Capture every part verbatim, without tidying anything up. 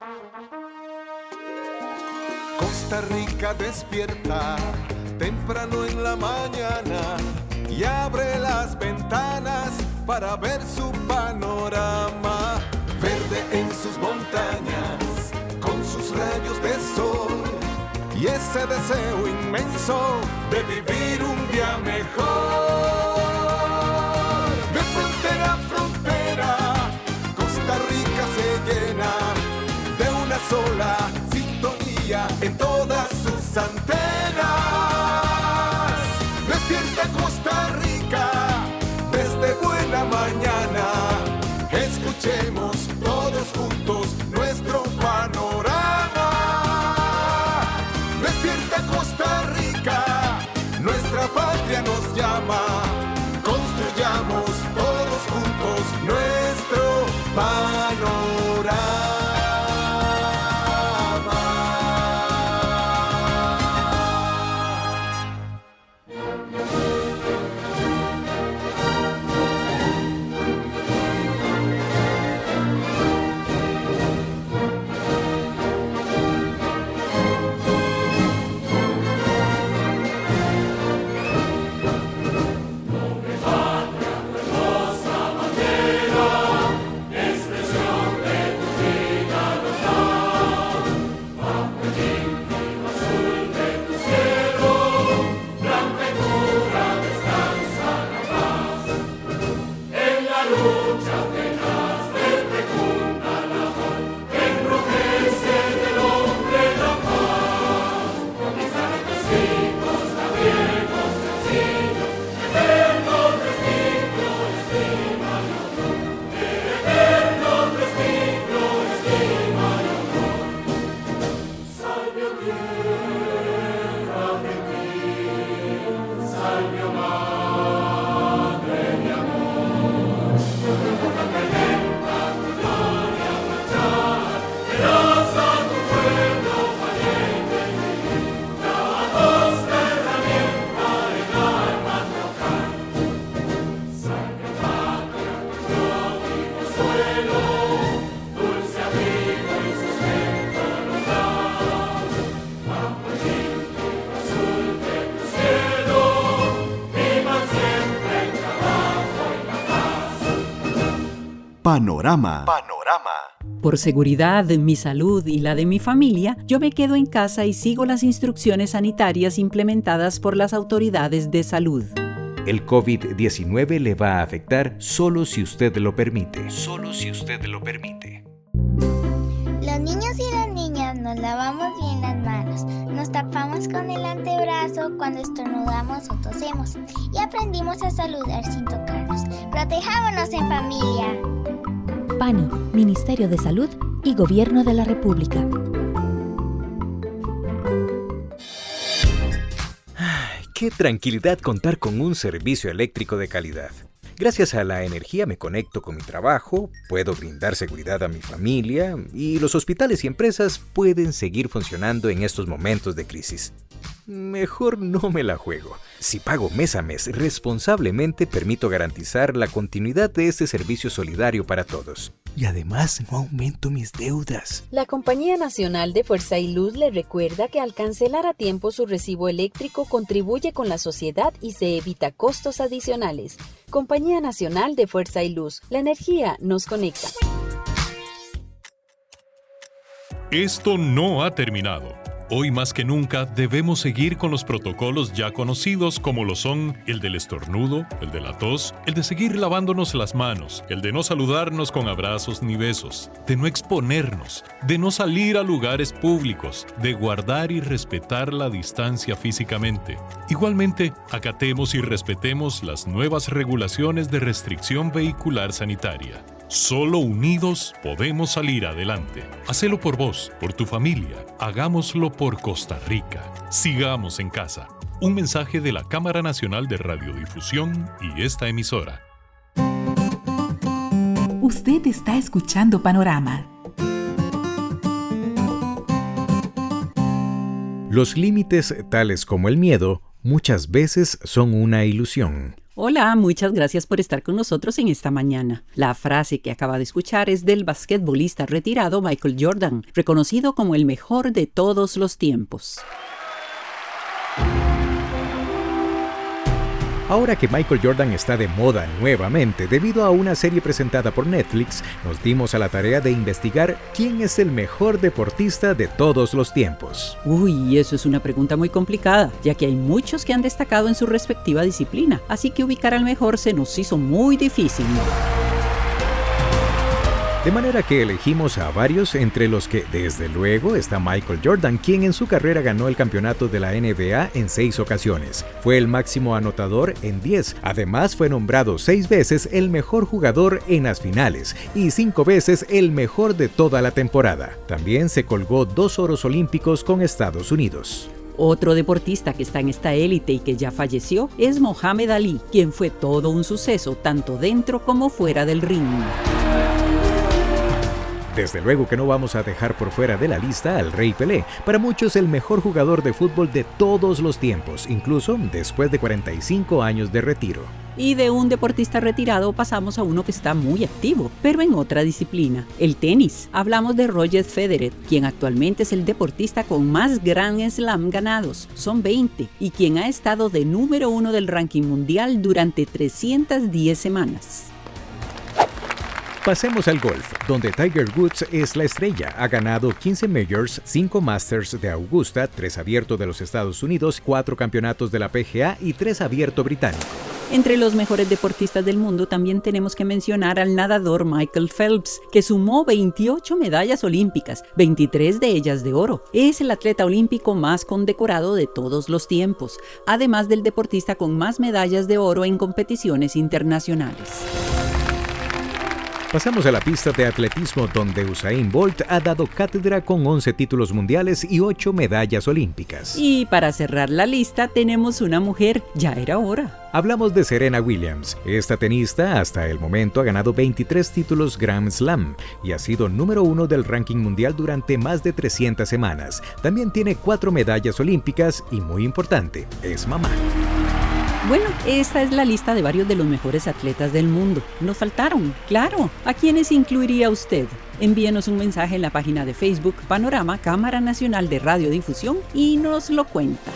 Costa Rica despierta temprano en la mañana y abre las ventanas para ver su panorama. Verde en sus montañas, con sus rayos de sol y ese deseo inmenso de vivir un día mejor. De frontera a frontera, Costa Rica se llena de una sola sintonía en todas sus antenas. Despierta Costa Rica desde buena mañana. Escuchemos todos juntos nuestro panorama. Despierta Costa Rica, nuestra patria nos llama. Construyamos todos juntos nuestro panorama. Panorama. Panorama. Por seguridad, mi salud y la de mi familia, yo me quedo en casa y sigo las instrucciones sanitarias implementadas por las autoridades de salud. El covid diecinueve le va a afectar solo si usted lo permite. Solo si usted lo permite. Los niños y las niñas nos lavamos bien las manos, nos tapamos con el antebrazo cuando estornudamos o tosemos y aprendimos a saludar sin tocarnos. ¡Protejámonos en familia! P A N I, Ministerio de Salud y Gobierno de la República. Ay, qué tranquilidad contar con un servicio eléctrico de calidad. Gracias a la energía me conecto con mi trabajo, puedo brindar seguridad a mi familia y los hospitales y empresas pueden seguir funcionando en estos momentos de crisis. Mejor no me la juego. Si pago mes a mes responsablemente, permito garantizar la continuidad de este servicio solidario para todos. Y además no aumento mis deudas. La Compañía Nacional de Fuerza y Luz le recuerda que al cancelar a tiempo su recibo eléctrico contribuye con la sociedad y se evita costos adicionales. Compañía Nacional de Fuerza y Luz. La energía nos conecta. Esto no ha terminado. Hoy más que nunca debemos seguir con los protocolos ya conocidos como lo son el del estornudo, el de la tos, el de seguir lavándonos las manos, el de no saludarnos con abrazos ni besos, de no exponernos, de no salir a lugares públicos, de guardar y respetar la distancia físicamente. Igualmente, acatemos y respetemos las nuevas regulaciones de restricción vehicular sanitaria. Solo unidos podemos salir adelante. Hacelo por vos, por tu familia. Hagámoslo por Costa Rica. Sigamos en casa. Un mensaje de la Cámara Nacional de Radiodifusión y esta emisora. Usted está escuchando Panorama. Los límites, tales como el miedo, muchas veces son una ilusión. Hola, muchas gracias por estar con nosotros en esta mañana. La frase que acaba de escuchar es del basquetbolista retirado Michael Jordan, reconocido como el mejor de todos los tiempos. Ahora que Michael Jordan está de moda nuevamente debido a una serie presentada por Netflix, nos dimos a la tarea de investigar quién es el mejor deportista de todos los tiempos. Uy, eso es una pregunta muy complicada, ya que hay muchos que han destacado en su respectiva disciplina, así que ubicar al mejor se nos hizo muy difícil. De manera que elegimos a varios, entre los que desde luego está Michael Jordan, quien en su carrera ganó el campeonato de la N B A en seis ocasiones. Fue el máximo anotador en diez. Además fue nombrado seis veces el mejor jugador en las finales y cinco veces el mejor de toda la temporada. También se colgó dos oros olímpicos con Estados Unidos. Otro deportista que está en esta élite y que ya falleció es Mohamed Ali, quien fue todo un suceso tanto dentro como fuera del ring. Desde luego que no vamos a dejar por fuera de la lista al Rey Pelé, para muchos el mejor jugador de fútbol de todos los tiempos, incluso después de cuarenta y cinco años de retiro. Y de un deportista retirado pasamos a uno que está muy activo, pero en otra disciplina, el tenis. Hablamos de Roger Federer, quien actualmente es el deportista con más Grand Slam ganados, son veinte, y quien ha estado de número uno del ranking mundial durante trescientas diez semanas. Pasemos al golf, donde Tiger Woods es la estrella. Ha ganado quince Majors, cinco Masters de Augusta, tres Abierto de los Estados Unidos, cuatro campeonatos de la P G A y tres Abierto británico. Entre los mejores deportistas del mundo también tenemos que mencionar al nadador Michael Phelps, que sumó veintiocho medallas olímpicas, veintitrés de ellas de oro. Es el atleta olímpico más condecorado de todos los tiempos, además del deportista con más medallas de oro en competiciones internacionales. Pasamos a la pista de atletismo, donde Usain Bolt ha dado cátedra con once títulos mundiales y ocho medallas olímpicas. Y para cerrar la lista tenemos una mujer, ya era hora. Hablamos de Serena Williams. Esta tenista hasta el momento ha ganado veintitrés títulos Grand Slam y ha sido número uno del ranking mundial durante más de trescientas semanas. También tiene cuatro medallas olímpicas y, muy importante, es mamá. Bueno, esta es la lista de varios de los mejores atletas del mundo. Nos faltaron, claro. ¿A quiénes incluiría usted? Envíenos un mensaje en la página de Facebook Panorama Cámara Nacional de Radiodifusión y nos lo cuenta.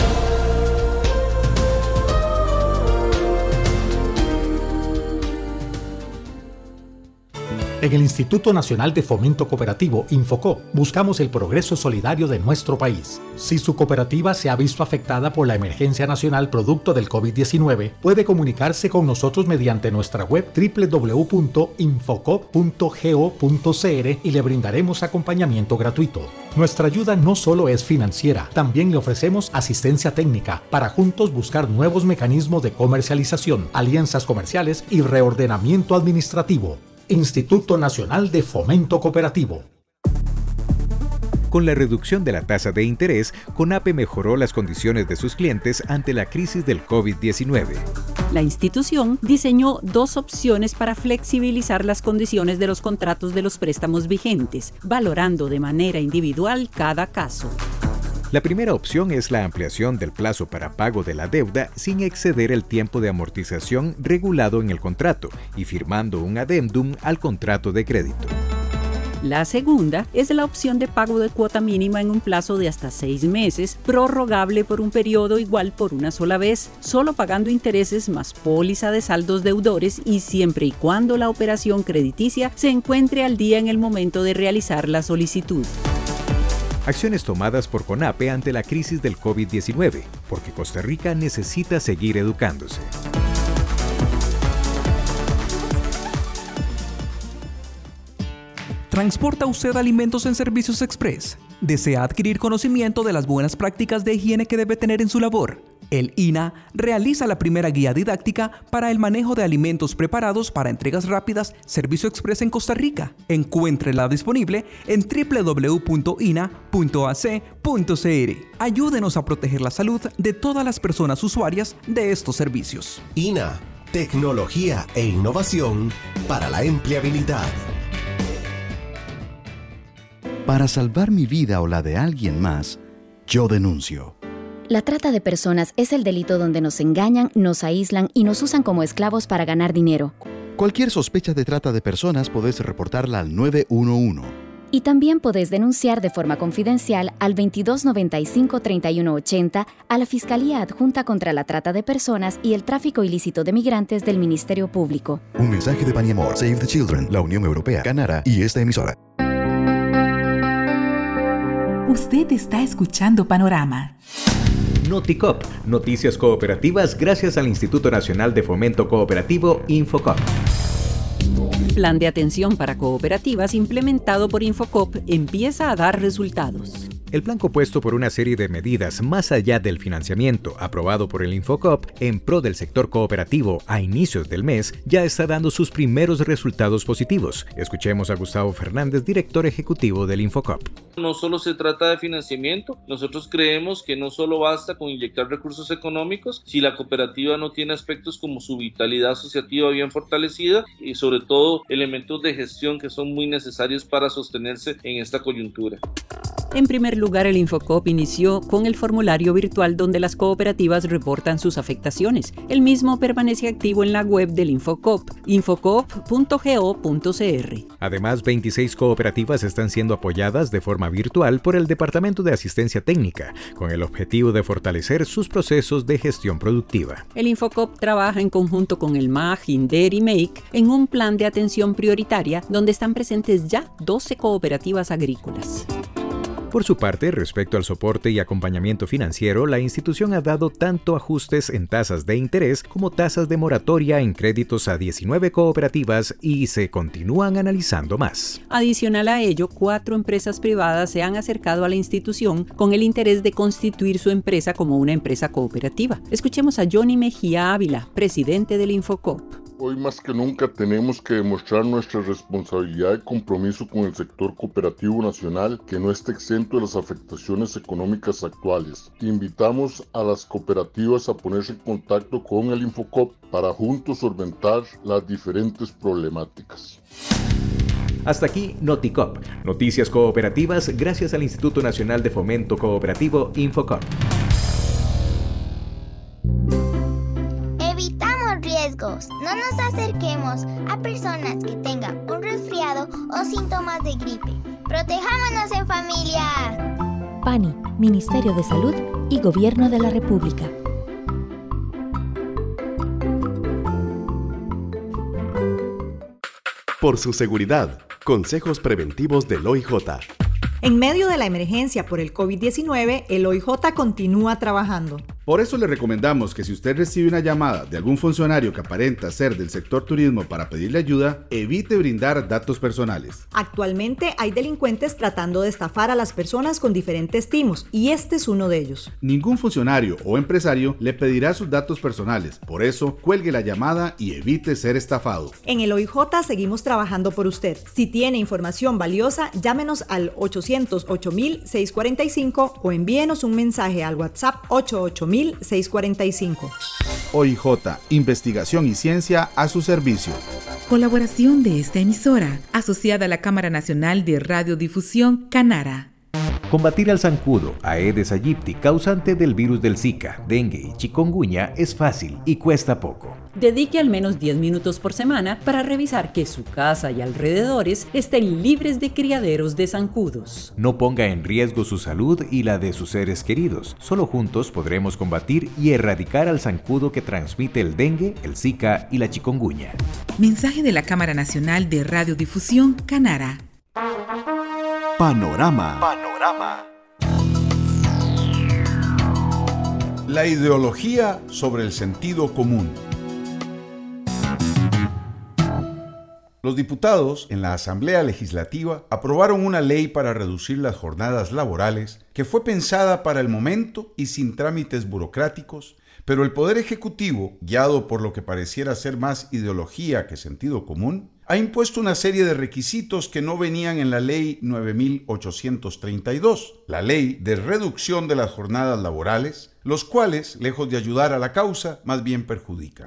En el Instituto Nacional de Fomento Cooperativo, Infocop, buscamos el progreso solidario de nuestro país. Si su cooperativa se ha visto afectada por la emergencia nacional producto del COVID diecinueve, puede comunicarse con nosotros mediante nuestra web doble u doble u doble u punto infocop punto go punto c r y le brindaremos acompañamiento gratuito. Nuestra ayuda no solo es financiera, también le ofrecemos asistencia técnica para juntos buscar nuevos mecanismos de comercialización, alianzas comerciales y reordenamiento administrativo. Instituto Nacional de Fomento Cooperativo. Con la reducción de la tasa de interés, CONAPE mejoró las condiciones de sus clientes ante la crisis del COVID diecinueve. La institución diseñó dos opciones para flexibilizar las condiciones de los contratos de los préstamos vigentes, valorando de manera individual cada caso. La primera opción es la ampliación del plazo para pago de la deuda sin exceder el tiempo de amortización regulado en el contrato y firmando un adendum al contrato de crédito. La segunda es la opción de pago de cuota mínima en un plazo de hasta seis meses, prorrogable por un periodo igual por una sola vez, solo pagando intereses más póliza de saldos deudores y siempre y cuando la operación crediticia se encuentre al día en el momento de realizar la solicitud. Acciones tomadas por CONAPE ante la crisis del COVID diecinueve, porque Costa Rica necesita seguir educándose. ¿Transporta usted alimentos en Servicios Express? ¿Desea adquirir conocimiento de las buenas prácticas de higiene que debe tener en su labor? El I N A realiza la primera guía didáctica para el manejo de alimentos preparados para entregas rápidas Servicio Express en Costa Rica. Encuéntrela disponible en doble u doble u doble u punto i n a punto a c punto c r. Ayúdenos a proteger la salud de todas las personas usuarias de estos servicios. I N A, tecnología e innovación para la empleabilidad. Para salvar mi vida o la de alguien más, yo denuncio. La trata de personas es el delito donde nos engañan, nos aíslan y nos usan como esclavos para ganar dinero. Cualquier sospecha de trata de personas podés reportarla al nueve uno uno. Y también podés denunciar de forma confidencial al veintidós noventa y cinco treinta y uno ochenta a la Fiscalía Adjunta contra la Trata de Personas y el Tráfico Ilícito de Migrantes del Ministerio Público. Un mensaje de Paniamor, Save the Children, la Unión Europea, Canara y esta emisora. Usted está escuchando Panorama. Noticop, noticias cooperativas gracias al Instituto Nacional de Fomento Cooperativo Infocop. Plan de atención para cooperativas implementado por Infocop empieza a dar resultados. El plan compuesto por una serie de medidas más allá del financiamiento aprobado por el Infocop en pro del sector cooperativo a inicios del mes ya está dando sus primeros resultados positivos. Escuchemos a Gustavo Fernández, director ejecutivo del Infocop. No solo se trata de financiamiento, nosotros creemos que no solo basta con inyectar recursos económicos si la cooperativa no tiene aspectos como su vitalidad asociativa bien fortalecida y sobre todo elementos de gestión que son muy necesarios para sostenerse en esta coyuntura. En primer lugar, el Infocop inició con el formulario virtual donde las cooperativas reportan sus afectaciones. El mismo permanece activo en la web del Infocop, infocop punto go punto cr. Además, veintiséis cooperativas están siendo apoyadas de forma virtual por el Departamento de Asistencia Técnica, con el objetivo de fortalecer sus procesos de gestión productiva. El Infocop trabaja en conjunto con el M A G, INDER y MEIC en un plan de atención prioritaria donde están presentes ya doce cooperativas agrícolas. Por su parte, respecto al soporte y acompañamiento financiero, la institución ha dado tanto ajustes en tasas de interés como tasas de moratoria en créditos a diecinueve cooperativas y se continúan analizando más. Adicional a ello, cuatro empresas privadas se han acercado a la institución con el interés de constituir su empresa como una empresa cooperativa. Escuchemos a Johnny Mejía Ávila, presidente del Infocop. Hoy más que nunca tenemos que demostrar nuestra responsabilidad y compromiso con el sector cooperativo nacional que no esté exento de las afectaciones económicas actuales. Invitamos a las cooperativas a ponerse en contacto con el Infocop para juntos solventar las diferentes problemáticas. Hasta aquí Noticop, noticias cooperativas gracias al Instituto Nacional de Fomento Cooperativo Infocop. Riesgos. No nos acerquemos a personas que tengan un resfriado o síntomas de gripe. Protejámonos en familia. PANI, Ministerio de Salud y Gobierno de la República. Por su seguridad, consejos preventivos del O I J. En medio de la emergencia por el COVID diecinueve, el O I J continúa trabajando. Por eso le recomendamos que si usted recibe una llamada de algún funcionario que aparenta ser del sector turismo para pedirle ayuda, evite brindar datos personales. Actualmente hay delincuentes tratando de estafar a las personas con diferentes timos y este es uno de ellos. Ningún funcionario o empresario le pedirá sus datos personales, por eso cuelgue la llamada y evite ser estafado. En el O I J seguimos trabajando por usted. Si tiene información valiosa, llámenos al ochocientos ocho mil seiscientos cuarenta y cinco o envíenos un mensaje al WhatsApp ochenta y ocho mil seiscientos cuarenta y cinco. O I J, investigación y ciencia a su servicio. Colaboración de esta emisora, asociada a la Cámara Nacional de Radiodifusión, Canara. Combatir al zancudo, Aedes aegypti, causante del virus del Zika, dengue y chikungunya, es fácil y cuesta poco. Dedique al menos diez minutos por semana para revisar que su casa y alrededores estén libres de criaderos de zancudos. No ponga en riesgo su salud y la de sus seres queridos. Solo juntos podremos combatir y erradicar al zancudo que transmite el dengue, el Zika y la chikungunya. Mensaje de la Cámara Nacional de Radiodifusión, Canara. Panorama. Panorama. La ideología sobre el sentido común. Los diputados en la Asamblea Legislativa aprobaron una ley para reducir las jornadas laborales que fue pensada para el momento y sin trámites burocráticos, pero el Poder Ejecutivo, guiado por lo que pareciera ser más ideología que sentido común, ha impuesto una serie de requisitos que no venían en la Ley nueve mil ochocientos treinta y dos, la Ley de Reducción de las Jornadas Laborales, los cuales, lejos de ayudar a la causa, más bien perjudican.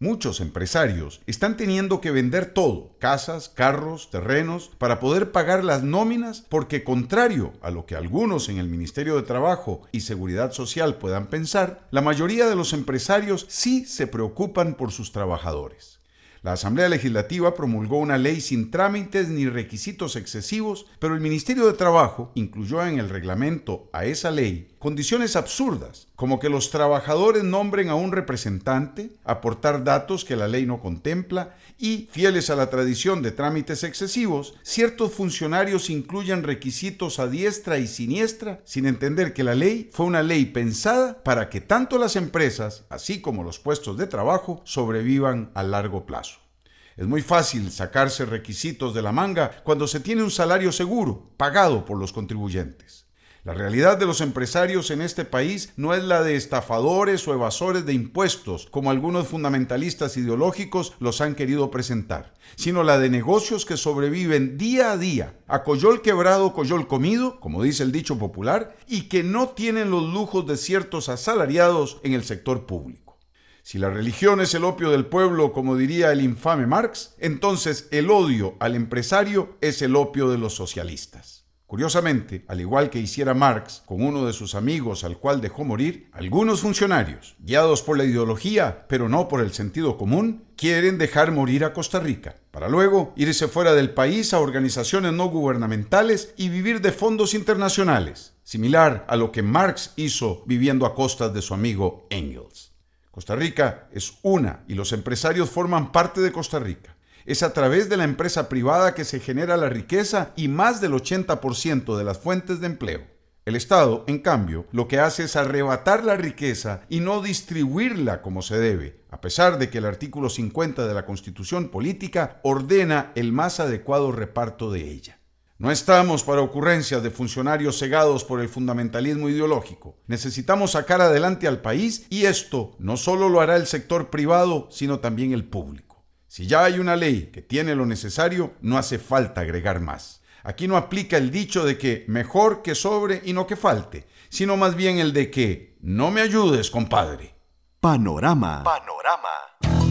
Muchos empresarios están teniendo que vender todo, casas, carros, terrenos, para poder pagar las nóminas porque, contrario a lo que algunos en el Ministerio de Trabajo y Seguridad Social puedan pensar, la mayoría de los empresarios sí se preocupan por sus trabajadores. La Asamblea Legislativa promulgó una ley sin trámites ni requisitos excesivos, pero el Ministerio de Trabajo incluyó en el reglamento a esa ley condiciones absurdas, como que los trabajadores nombren a un representante, aportar datos que la ley no contempla y, fieles a la tradición de trámites excesivos, ciertos funcionarios incluyan requisitos a diestra y siniestra, sin entender que la ley fue una ley pensada para que tanto las empresas, así como los puestos de trabajo, sobrevivan a largo plazo. Es muy fácil sacarse requisitos de la manga cuando se tiene un salario seguro, pagado por los contribuyentes. La realidad de los empresarios en este país no es la de estafadores o evasores de impuestos, como algunos fundamentalistas ideológicos los han querido presentar, sino la de negocios que sobreviven día a día, a coyol quebrado, coyol comido, como dice el dicho popular, y que no tienen los lujos de ciertos asalariados en el sector público. Si la religión es el opio del pueblo, como diría el infame Marx, entonces el odio al empresario es el opio de los socialistas. Curiosamente, al igual que hiciera Marx con uno de sus amigos al cual dejó morir, algunos funcionarios, guiados por la ideología, pero no por el sentido común, quieren dejar morir a Costa Rica, para luego irse fuera del país a organizaciones no gubernamentales y vivir de fondos internacionales, similar a lo que Marx hizo viviendo a costas de su amigo Engels. Costa Rica es una y los empresarios forman parte de Costa Rica. Es a través de la empresa privada que se genera la riqueza y más del ochenta por ciento de las fuentes de empleo. El Estado, en cambio, lo que hace es arrebatar la riqueza y no distribuirla como se debe, a pesar de que el artículo cincuenta de la Constitución Política ordena el más adecuado reparto de ella. No estamos para ocurrencias de funcionarios cegados por el fundamentalismo ideológico. Necesitamos sacar adelante al país y esto no solo lo hará el sector privado, sino también el público. Si ya hay una ley que tiene lo necesario, no hace falta agregar más. Aquí no aplica el dicho de que mejor que sobre y no que falte, sino más bien el de que no me ayudes, compadre. Panorama. Panorama.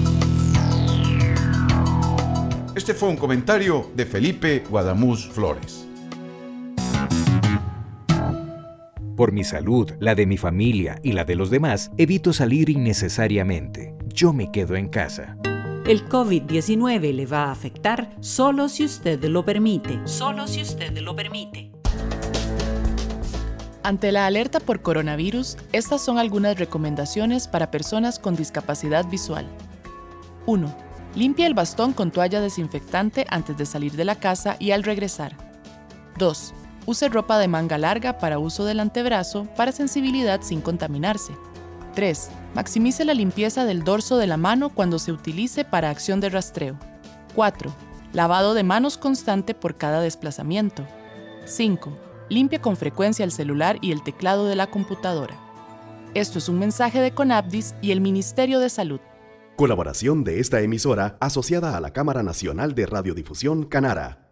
Este fue un comentario de Felipe Guadamuz Flores. Por mi salud, la de mi familia y la de los demás, evito salir innecesariamente. Yo me quedo en casa. El COVID diecinueve le va a afectar solo si usted lo permite. Solo si usted lo permite. Ante la alerta por coronavirus, estas son algunas recomendaciones para personas con discapacidad visual. uno. Limpie el bastón con toalla desinfectante antes de salir de la casa y al regresar. dos. Use ropa de manga larga para uso del antebrazo para sensibilidad sin contaminarse. tres. Maximice la limpieza del dorso de la mano cuando se utilice para acción de rastreo. cuatro. Lavado de manos constante por cada desplazamiento. cinco. Limpie con frecuencia el celular y el teclado de la computadora. Esto es un mensaje de CONAPDIS y el Ministerio de Salud. Colaboración de esta emisora asociada a la Cámara Nacional de Radiodifusión Canara.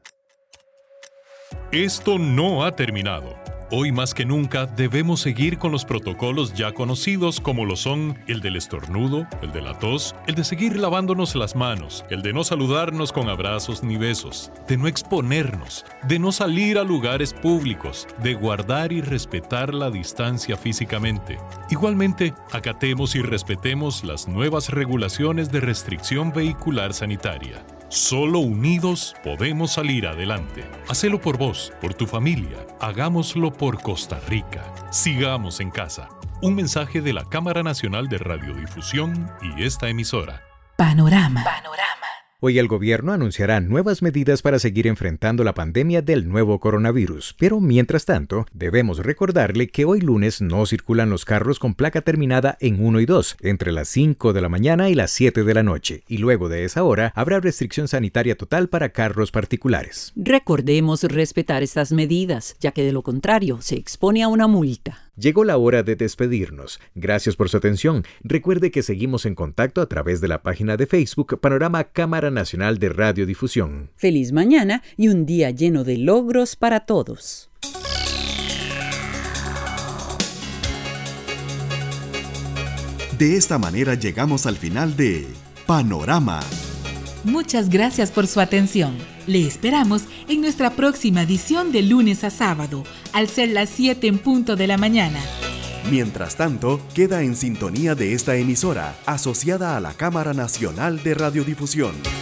Esto no ha terminado. Hoy más que nunca debemos seguir con los protocolos ya conocidos como lo son el del estornudo, el de la tos, el de seguir lavándonos las manos, el de no saludarnos con abrazos ni besos, de no exponernos, de no salir a lugares públicos, de guardar y respetar la distancia físicamente. Igualmente, acatemos y respetemos las nuevas regulaciones de restricción vehicular sanitaria. Solo unidos podemos salir adelante. Hacelo por vos, por tu familia. Hagámoslo por Costa Rica. Sigamos en casa. Un mensaje de la Cámara Nacional de Radiodifusión y esta emisora. Panorama. Panorama. Hoy el gobierno anunciará nuevas medidas para seguir enfrentando la pandemia del nuevo coronavirus, pero mientras tanto, debemos recordarle que hoy lunes no circulan los carros con placa terminada en uno y dos, entre las cinco de la mañana y las siete de la noche, y luego de esa hora habrá restricción sanitaria total para carros particulares. Recordemos respetar estas medidas, ya que de lo contrario se expone a una multa. Llegó la hora de despedirnos. Gracias por su atención. Recuerde que seguimos en contacto a través de la página de Facebook Panorama Cámara Nacional de Radiodifusión. Feliz mañana y un día lleno de logros para todos. De esta manera llegamos al final de Panorama. Muchas gracias por su atención. Le esperamos en nuestra próxima edición de lunes a sábado, al ser las siete en punto de la mañana. Mientras tanto, queda en sintonía de esta emisora, asociada a la Cámara Nacional de Radiodifusión.